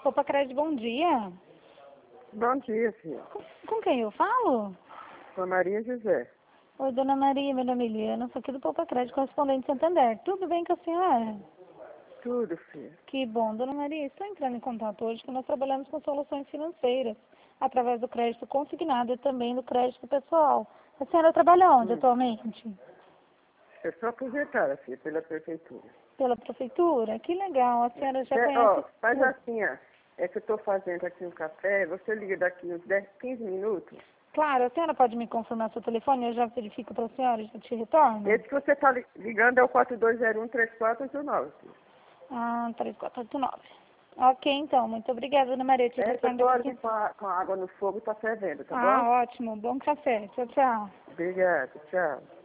Poupa Crédito, bom dia. Bom dia, filha. Com quem eu falo? Com a Maria José. Oi, dona Maria, meu nome é Eliana, sou aqui do Poupa Crédito, correspondente de Santander. Tudo bem com a senhora? Tudo, filha. Que bom, dona Maria. Estou entrando em contato hoje que nós trabalhamos com soluções financeiras, através do crédito consignado e também do crédito pessoal. A senhora trabalha onde atualmente? Eu sou aposentada, filha, pela prefeitura. Pela prefeitura? Que legal, a senhora já conhece... Faz assim, ó. É que eu estou fazendo aqui um café, você liga daqui uns 10, 15 minutos. Claro, a senhora pode me confirmar seu telefone, eu já verifico para a senhora e já te retorno? Esse que você está ligando é o 4201-3489, filha. 3489. Ok, então, muito obrigada, dona Maria. Te É, retorno eu daqui. estou com a água no fogo, está fervendo, tá bom? Ótimo, bom café. Tchau, tchau. Obrigado, tchau.